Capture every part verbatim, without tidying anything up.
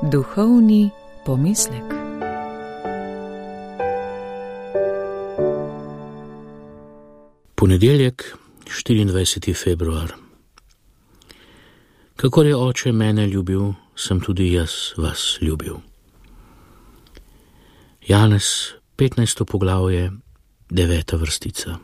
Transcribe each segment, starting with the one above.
Duhovni pomislek. Ponedeljek, štiriindvajseti februar. Kakor je oče mene ljubil, sem tudi jaz vas ljubil. Janez, petnajsto poglavje, deveta vrstica.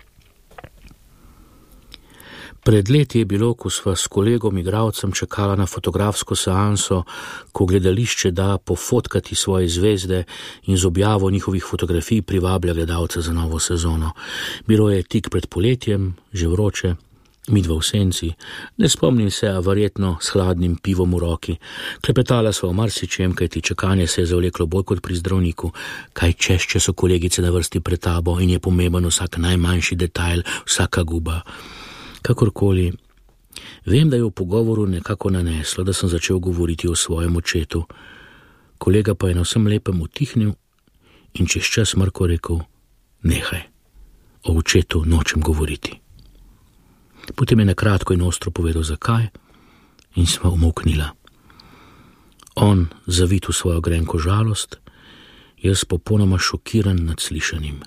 Pred leti je bilo, ko sva s kolegom igralcem čakala na fotografsko seanso, ko gledališče da pofotkati svoje zvezde in z objavo njihovih fotografij privablja gledalce za novo sezono. Bilo je tik pred poletjem, že vroče, midva v senci, ne spomnim se, a verjetno s hladnim pivom v roki. Klepetala sva o marsičem, kajti čakanje se je zavleklo bolj kot pri zdravniku, kaj češ, če so kolegice na vrsti pred tabo in je pomemben vsak najmanjši detajl, vsaka guba. Kakorkoli, vem, da je v pogovoru nekako naneslo, da sem začel govoriti o svojem očetu. Kolega pa je na vsem lepem utihnil in čez čas mrko rekel: nehaj, o očetu nočem govoriti. Potem je nakratko in ostro povedal, zakaj, in sva umolknila. On zavit v svojo grenko žalost, jaz popolnoma šokiran nad slišanim.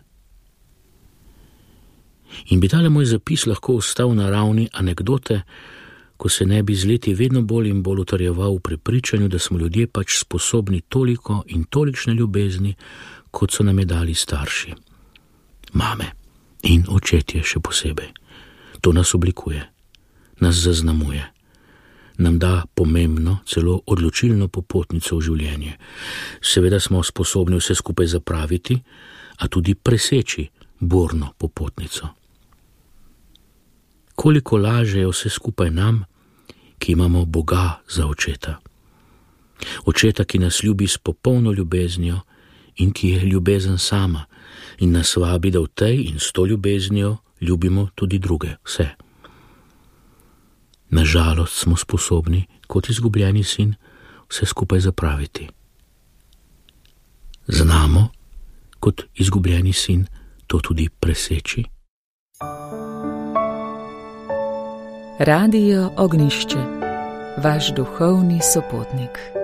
In bi tale moj zapis lahko ostal na ravni anekdote, ko se ne bi z leti vedno bolj in bolj utrjeval v prepričanju, da smo ljudje pač sposobni toliko in tolikšne ljubezni, kot so nam je dali starši. Mame in očetje še posebej. To nas oblikuje, nas zaznamuje, nam da pomembno, celo odločilno popotnico v življenje. Seveda smo sposobni vse skupaj zapraviti, a tudi preseči borno popotnico. Koliko laže je vse skupaj nam, ki imamo Boga za očeta. Očeta, ki nas ljubi s popolno ljubeznijo in ki je ljubezen sama in nas vabi, da v tej in s to ljubeznijo ljubimo tudi druge, vse. Nažalost smo sposobni, kot izgubljeni sin, vse skupaj zapraviti. Znamo, kot izgubljeni sin, to tudi preseči. Radio Ognjišče, vaš duhovni sopotnik.